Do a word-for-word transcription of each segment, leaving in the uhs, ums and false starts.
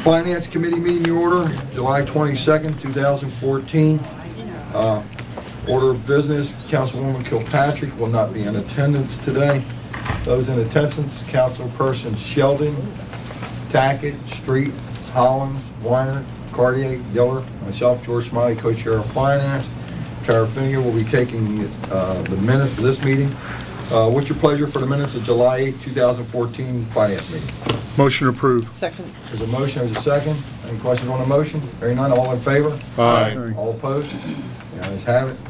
Finance Committee meeting order, July twenty-second, two thousand fourteen. Uh, order of business, Councilwoman Kilpatrick will not be in attendance today. Those in attendance, Councilperson Sheldon, Tackett, Street, Hollins, Weiner, Cartier, Giller, myself, George Smiley, co-chair of Finance. Tara Finnegan will be taking uh, the minutes of this meeting. Uh, what's your pleasure for the minutes of July eighth, two thousand fourteen Finance meeting? Motion approved. Second. There's a motion, there's a second. Any questions on the motion? Hearing none, all in favor? Aye. All opposed? The ayes have it.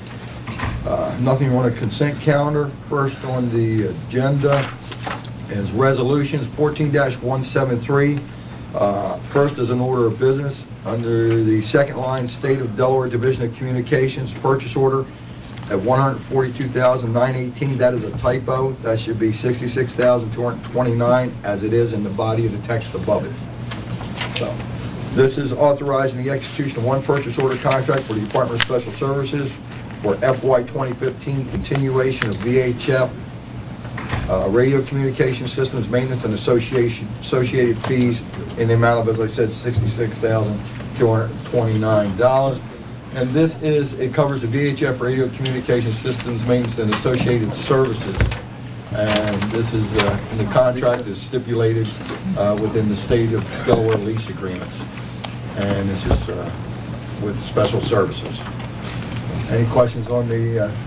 Uh, nothing on a consent calendar. First on the agenda is resolutions fourteen dash one seventy-three. Uh, first is an order of business under the second line, State of Delaware Division of Communications purchase order at one hundred forty-two thousand nine hundred eighteen. That is a typo. That should be sixty-six thousand two hundred twenty-nine as it is in the body of the text above it. So, this is authorizing the execution of one purchase order contract for the Department of Special Services for F Y twenty fifteen continuation of V H F uh, radio communication systems maintenance and association associated fees in the amount of, as I said, sixty-six thousand two hundred twenty-nine dollars. And this is, it covers the V H F radio communication systems maintenance and associated services. And this is, uh, in the contract is stipulated uh, within the state of Delaware lease agreements. And this is uh, with special services. Any questions on the uh,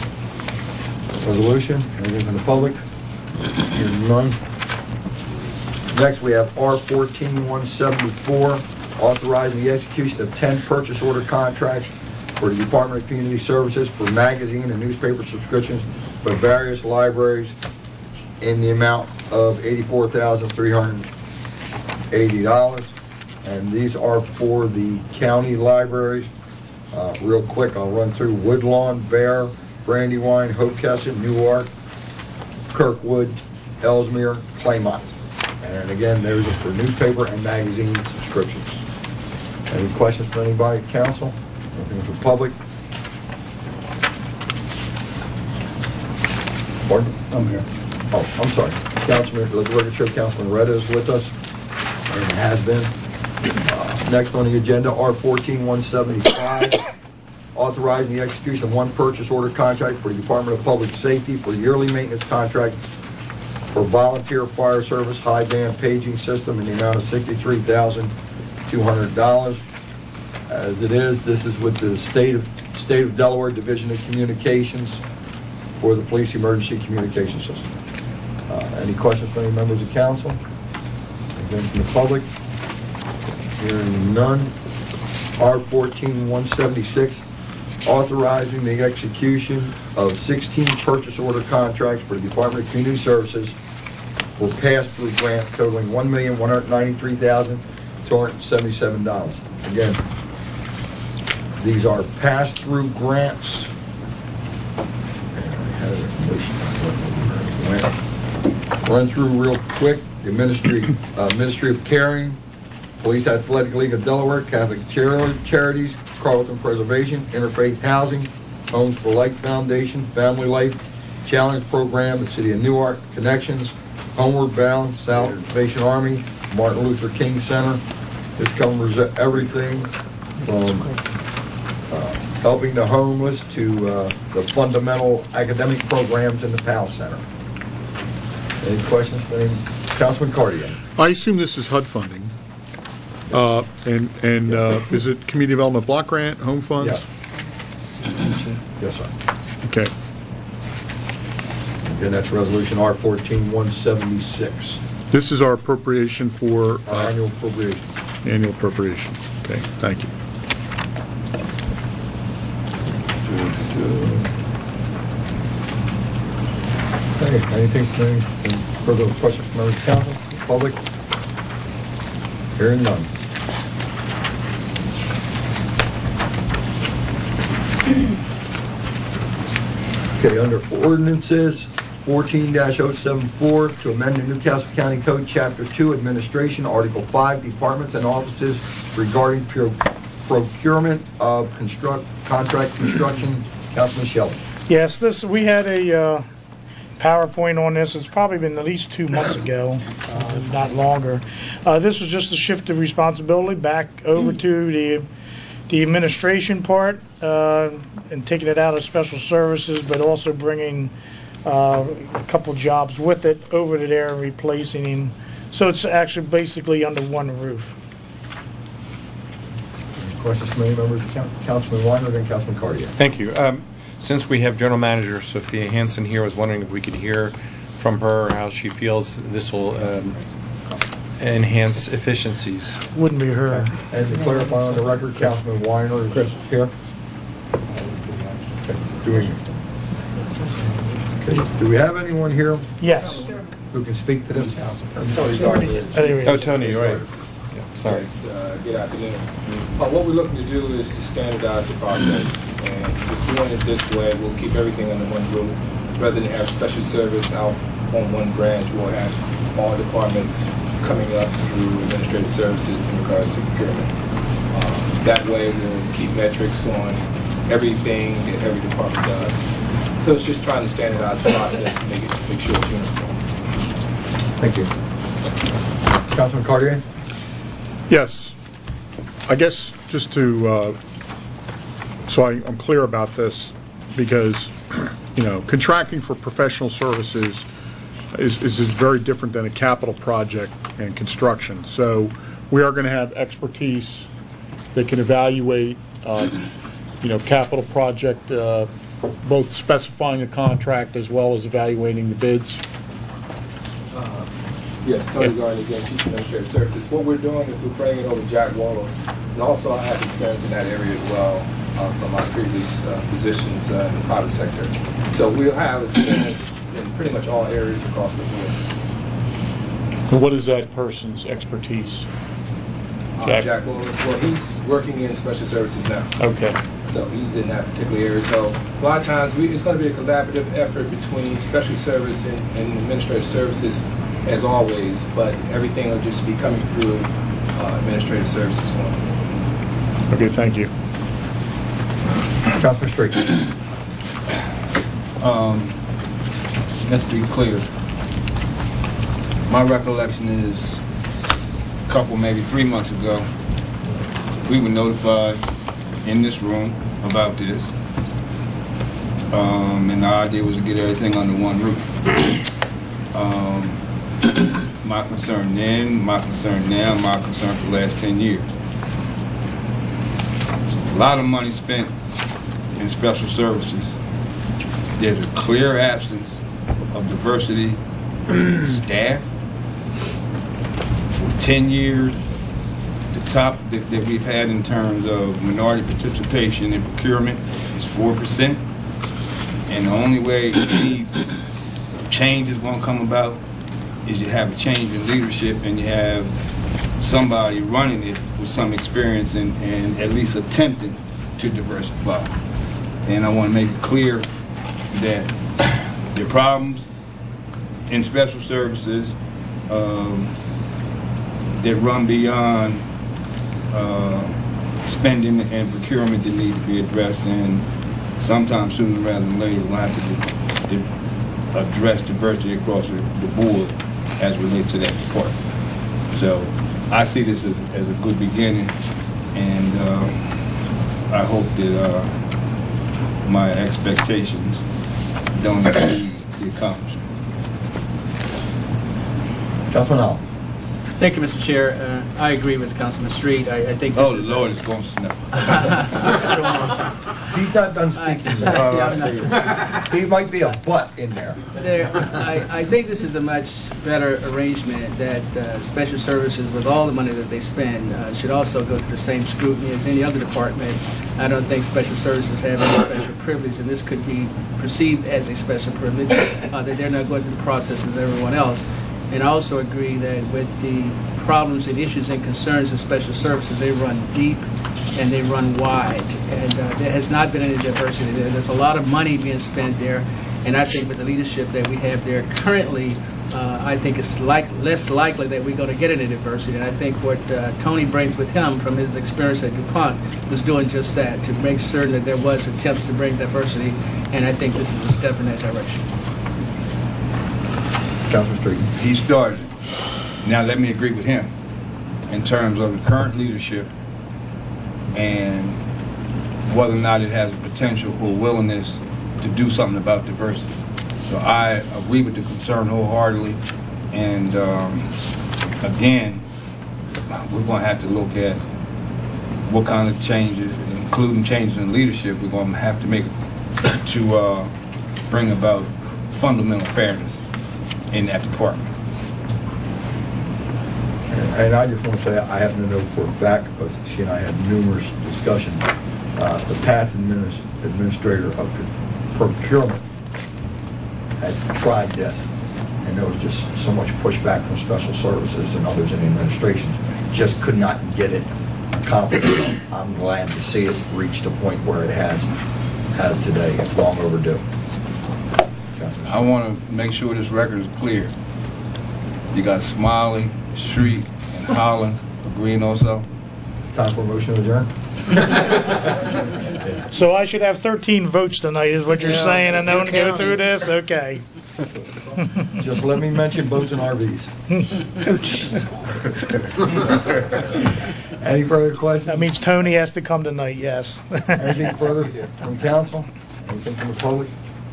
resolution? Anything from the public? Hearing none. Next, we have R fourteen one seventy-four, authorizing the execution of ten purchase order contracts for the Department of Community Services for magazine and newspaper subscriptions for various libraries in the amount of eighty-four thousand three hundred eighty dollars. And these are for the county libraries. Uh, real quick, I'll run through Woodlawn, Bear, Brandywine, Hockessin, Newark, Kirkwood, Ellesmere, Claymont. And again, those are for newspaper and magazine subscriptions. Any questions for anybody at council? Anything for the public? Pardon? I'm here. Oh, I'm sorry. Councilman, let the record show Councilman Retta is with us, and has been. Uh, next on the agenda, R fourteen one seventy-five, authorizing the execution of one purchase order contract for the Department of Public Safety for yearly maintenance contract for volunteer fire service high band paging system in the amount of sixty-three thousand two hundred dollars. As it is, this is with the State of State of Delaware Division of Communications for the Police Emergency Communication System. Uh, any questions from any members of council? Anything from the public? Hearing none. R fourteen one seventy-six, authorizing the execution of sixteen purchase order contracts for the Department of Community Services for pass-through grants totaling one million one hundred ninety-three thousand two hundred seventy-seven dollars. Again, these are pass-through grants. Run through real quick. The Ministry, uh, Ministry of Caring, Police Athletic League of Delaware, Catholic Char- Charities, Carleton Preservation, Interfaith Housing, Homes for Life Foundation, Family Life Challenge Program, the City of Newark, Connections, Homeward Bound, Salvation Army, Martin Luther King Center. This covers everything from uh, helping the homeless to uh, the fundamental academic programs in the Powell Center. Any questions for any? Councilman Cartier. I assume this is H U D funding. Uh, and and uh, is it Community Development Block Grant, home funds? Yes. Yes, sir. Okay. And that's resolution R fourteen one seventy-six. This is our appropriation for Our uh, annual appropriation. annual appropriation. Okay, thank you. Okay, anything, any further questions from members of council, public? Hearing none. Okay, under ordinances, fourteen dash oh seven four, to amend the Newcastle County Code, Chapter two, Administration, Article five, Departments and Offices regarding pro- procurement of construct contract construction. Councilman Shelley. Yes, this, we had a uh, PowerPoint on this. It's probably been at least two months ago, uh, if not longer. Uh, This was just a shift of responsibility back over to the the administration part uh, and taking it out of special services, but also bringing uh, a couple jobs with it over to there and replacing him. So it's actually basically under one roof. Any questions from any members of Coun- Councilman Weiner, then Councilman Cartier? Thank you. Um, Since we have General Manager Sophia Hansen here, I was wondering if we could hear from her how she feels this will um, enhance efficiencies. Wouldn't be her. And to clarify on the record, Councilman Weiner is here. Okay, Do we, okay, do we have anyone here Yes. who can speak to this? Tony Gardner. There he is. Oh, Tony, you're right. Yeah, sorry. Yes, uh, good afternoon. Uh, What we're looking to do is to standardize the process, and if doing it this way, we'll keep everything under one roof. Rather than have special service out on one branch, we'll have all departments coming up through administrative services in regards to procurement. Uh, That way, we'll keep metrics on everything that every department does. So it's just trying to standardize the process and make it, make sure it's uniform. Thank you. Councilman Cartier? Yes. I guess just to, uh, so I, I'm clear about this, because, you know, contracting for professional services is, is is very different than a capital project and construction. So we are going to have expertise that can evaluate, uh, you know, capital project, uh, both specifying a contract as well as evaluating the bids. Yes, Tony Yeah. Gardner, again, Chief Administrative Services. What we're doing is we're bringing over Jack Wallace, and also I have experience in that area as well uh, from my previous uh, positions uh, in the private sector. So we'll have experience in pretty much all areas across the board. And what is that person's expertise? Uh, Jack. Jack Wallace, well, he's working in special services now. Okay. So he's in that particular area. So a lot of times we, it's going to be a collaborative effort between special service and, and administrative services, as always, but everything will just be coming through uh, administrative services going forward. Okay, thank you. Councilman Street? Um, let's be clear. My recollection is a couple, maybe three months ago, we were notified in this room about this. Um, and the idea was to get everything under one roof. Um, my concern then, my concern now, my concern for the last ten years. A lot of money spent in special services. There's a clear absence of diversity staff. For ten years, the top that, that we've had in terms of minority participation in procurement is four percent. And the only way any change is going to come about is you have a change in leadership and you have somebody running it with some experience and, and at least attempting to diversify. And I want to make it clear that there are problems in special services um, that run beyond uh, spending and procurement that need to be addressed, and sometime sooner rather than later we'll have to, to address diversity across the, the board as it relates to that department. So I see this as, as a good beginning, and uh, I hope that uh, my expectations don't exceed the accomplishment. Councilman Hollins? Thank you, Mister Chair. Uh, I agree with Councilman Street. I, I think this Oh, is the Lord is going to snuff. He's not done speaking yet. Yeah, He might be a butt in there. there, I, I think this is a much better arrangement that uh, special services, with all the money that they spend, uh, should also go through the same scrutiny as any other department. I don't think special services have any special privilege, and this could be perceived as a special privilege, uh, that they're not going through the process as everyone else. And I also agree that with the problems and issues and concerns of special services, they run deep and they run wide. And uh, there has not been any diversity there. There's a lot of money being spent there. And I think with the leadership that we have there currently, uh, I think it's like, less likely that we're going to get any diversity. And I think what uh, Tony brings with him from his experience at DuPont was doing just that, to make certain that there was attempts to bring diversity. And I think this is a step in that direction. Councilman Street. He started it. Now let me agree with him in terms of the current leadership and whether or not it has a potential or willingness to do something about diversity. So I agree with the concern wholeheartedly. And um, again, we're going to have to look at what kind of changes, including changes in leadership, we're going to have to make to uh, bring about fundamental fairness in that department. And I just want to say, I happen to know for a fact, because she and I had numerous discussions, uh, the past adminis- administrator of procurement had tried this, and there was just so much pushback from special services and others in the administration, just could not get it accomplished. I'm glad to see it reach the point where it has, has today. It's long overdue. I want to make sure this record is clear. You got Smiley, Street, and Hollins agreeing also. It's time for a motion to adjourn. So I should have thirteen votes tonight, is what you're Yeah, saying, and no one you're go through this? Okay. Just let me mention boats and R Vs. Any further questions? That means Tony has to come tonight, yes. Anything further from council? Anything from the public?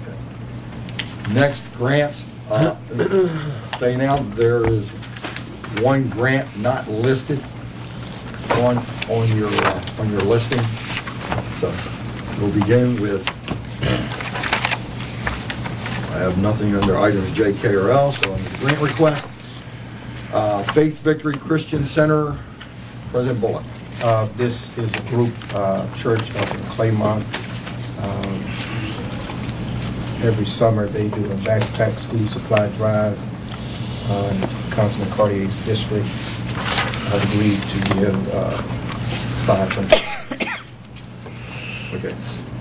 Next, grants. Uh, Staying out, there is one grant not listed on, on your, uh, on your listing. So we'll begin with, I have nothing under items J, K, or L, so on the grant request. Uh, Faith Victory Christian Center, President Bullock. Uh, This is a group uh, church up in Claymont. Um, Every summer, they do a backpack school supply drive uh, in Councilman Cartier's district. I've agreed to give uh, five hundred. Okay.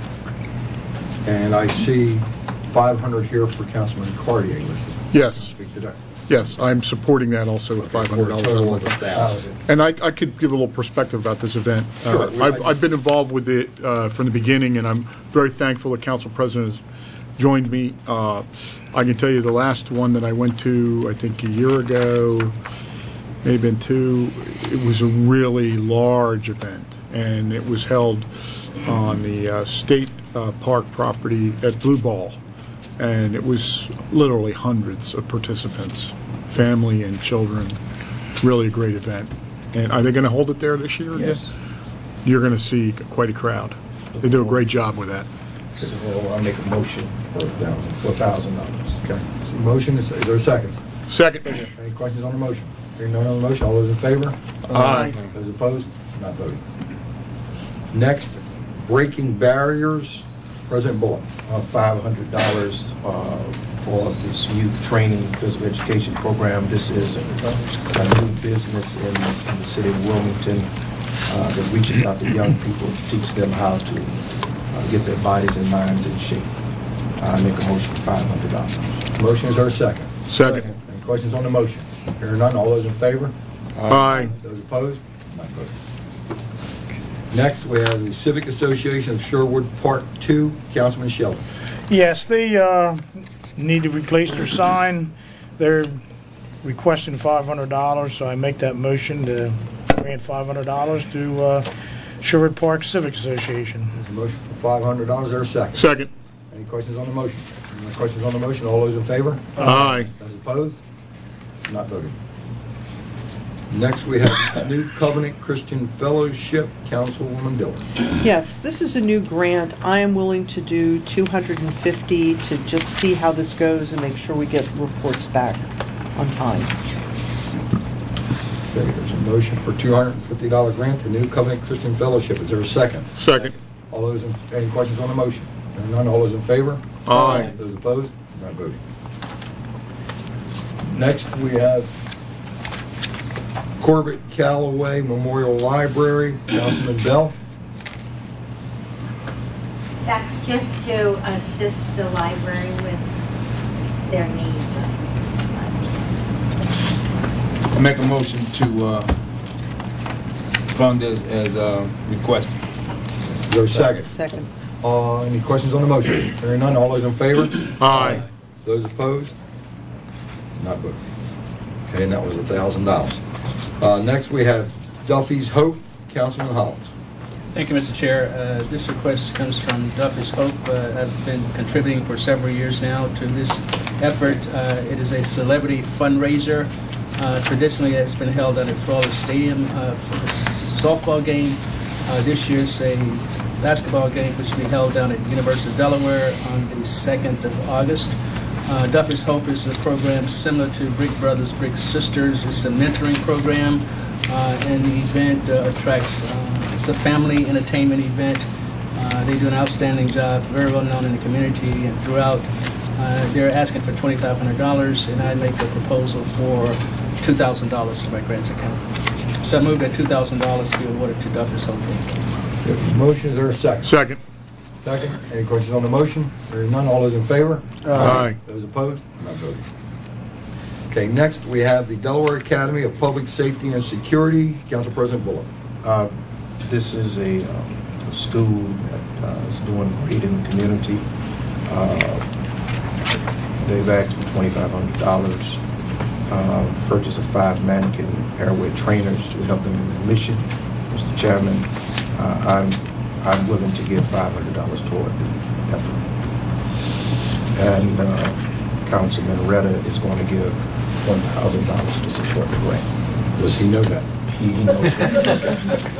And I see five hundred here for Councilman Cartier listed. Yes, Speak to that. yes, I'm supporting that also with five hundred For a dollars. total of a thousand. And I, I could give a little perspective about this event. Sure. Uh, I've, I've been involved with it uh, from the beginning, and I'm very thankful the council president has joined me. Uh, I can tell you the last one that I went to, I think a year ago, maybe been two, it was a really large event, and it was held on the uh, state uh, park property at Blue Ball, and it was literally hundreds of participants, family and children. Really a great event. And are they going to hold it there this year? Yes. You're going to see quite a crowd. They do a great job with that. So I'll make a motion for a thousand, for a thousand dollars. Okay. So motion, is is there a second? Second. Any questions on the motion? Hearing none on the motion, all those in favor? Aye. Those opposed? Not voting. Next, breaking barriers, President Bullock. Uh, five hundred dollars uh, for this youth training physical education program. This is a, a new business in, in the city of Wilmington uh, that reaches out to young people, teaches them how to uh, get their bodies and minds in shape. I make a motion for five hundred dollars. Motion, is there a second? Second. Any questions on the motion? Hearing none, all those in favor? Aye. Those opposed? Not voting. Next, we have the Civic Association of Sherwood Part Two, Councilman Sheldon. Yes, they uh, need to replace their sign. They're requesting five hundred dollars, so I make that motion to grant five hundred dollars to uh, Sherwood Park Civic Association. There's a motion for five hundred dollars, is there a second? Second. Any questions on the motion? Any questions on the motion? All those in favor? Aye. Those opposed? Not voting. Next, we have New Covenant Christian Fellowship, Councilwoman Dillon. Yes, this is a new grant. I am willing to do two hundred fifty to just see how this goes and make sure we get reports back on time. Okay, there's a motion for two hundred fifty dollars grant to New Covenant Christian Fellowship. Is there a second? Second. All those, in, any questions on the motion? Hearing none, all those in favor? Aye. Those opposed? Not voting. Next, we have Corbett Callaway Memorial Library, Councilman Bell. That's just to assist the library with their needs. I make a motion to uh, fund as, as uh, requested. Is there a second? Second. Uh, any questions on the motion? Hearing none, all those in favor? Aye. Those opposed? Not voting. Okay, and that was one thousand dollars. Uh, next, we have Duffy's Hope, Councilman Hollins. Thank you, Mister Chair. Uh, This request comes from Duffy's Hope. Uh, I've been contributing for several years now to this effort. Uh, It is a celebrity fundraiser. Uh, Traditionally, it's been held at Florida Stadium uh, for a softball game. Uh, This year's a basketball game, which will be held down at University of Delaware on the second of August. Uh, Duffy's Hope is a program similar to Brick Brothers, Brick Sisters. It's a mentoring program, uh, and the event uh, attracts, uh, it's a family entertainment event. Uh, they do an outstanding job, very well known in the community and throughout. Uh, they're asking for twenty-five hundred dollars, and I make a proposal for two thousand dollars for my grants account. So I move that two thousand dollars be awarded to Duffy's Hope. If the motion, is there a second? Second. Second. Any questions on the motion? There is none. All those in favor? Aye. Those opposed? Not voting. Okay, next we have the Delaware Academy of Public Safety and Security. Council President Bullock. Uh, This is a, um, a school that uh, is doing great in the community. Uh, They've asked for twenty-five hundred dollars, uh, purchase of five mannequin airway trainers to help them in their mission. Mister Chairman, uh, I'm, I'm willing to give five hundred dollars toward the effort. And uh, Councilman Retta is going to give one thousand dollars to support the grant. Does he know that? He knows that.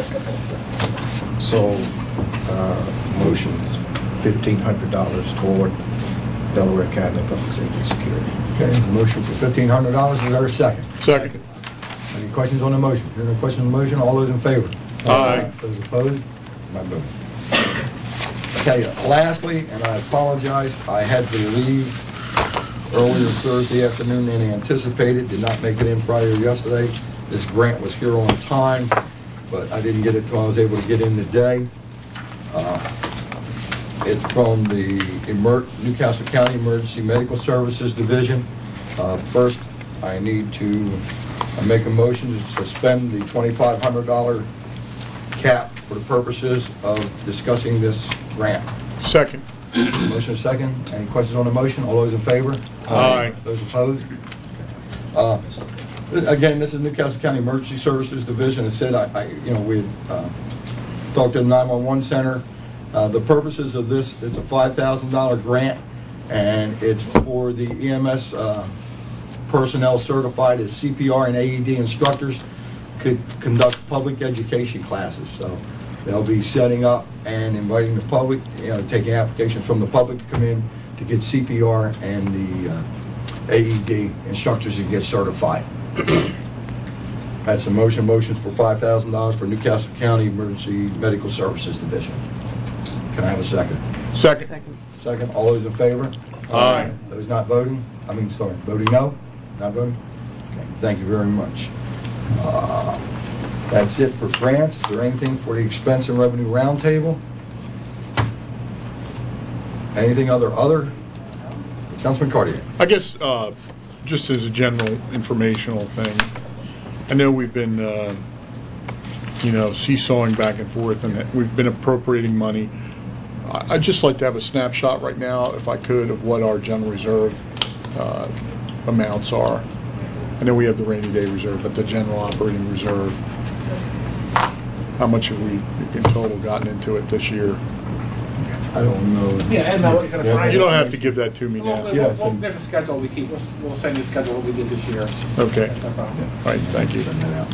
So, uh, motion is fifteen hundred dollars toward Delaware Academy of Public Safety and Security. Okay, there's a motion for fifteen hundred dollars. Is there a second? Second. Any questions on the motion? If there are no questions on the motion, all those in favor? Aye. Those opposed? Not voting. Okay, lastly, and I apologize, I had to leave earlier Thursday afternoon than anticipated, did not make it in Friday or yesterday. This grant was here on time, but I didn't get it till I was able to get in today. Uh, It's from the Emer- Newcastle County Emergency Medical Services Division. Uh, First, I need to make a motion to suspend the twenty-five hundred dollars cap for the purposes of discussing this grant. Second. Motion is second. Any questions on the motion? All those in favor? Aye. Those opposed? Uh, Again, this is Newcastle County Emergency Services Division. It said, I, I- you know, we had uh, talked to the nine one one center. Uh, The purposes of this, it's a five thousand dollars grant, and it's for the E M S uh, personnel certified as C P R and A E D instructors could conduct public education classes. So they'll be setting up and inviting the public, you know, taking applications from the public to come in to get C P R and the uh, A E D instructors to get certified. That's a motion. Motions for five thousand dollars for Newcastle County Emergency Medical Services Division. Can I have a second? Second. Second. Second. All those in favor? Aye. Those not voting? I mean, sorry, voting no? Not voting? Okay, thank you very much. Uh, That's it for grants. Is there anything for the expense and revenue roundtable? Anything other, other? Councilman Cartier. I guess, uh, just as a general informational thing, I know we've been, uh, you know, seesawing back and forth, and that we've been appropriating money. I- I'd just like to have a snapshot right now, if I could, of what our general reserve uh, amounts are. I know we have the rainy day reserve, but the general operating reserve, how much have we in total gotten into it this year? I don't know. Yeah, and now what kind of Yeah. You don't have to give that to me Well, now. well, Yes, well, and- there's a schedule we keep. We'll, we'll send you a schedule of what we did this year. Okay, That's no problem. all right, thank you. Send that out.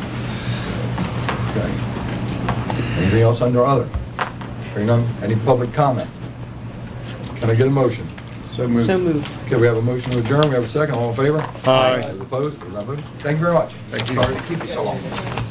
Okay. Anything else under other? Hearing none, any public comment? Can I get a motion? So moved. So moved. Okay, we have a motion to adjourn, we have a second, all in favor? Aye. Those opposed, those not voting? Thank you very much. Thank you. Sorry to keep you so long.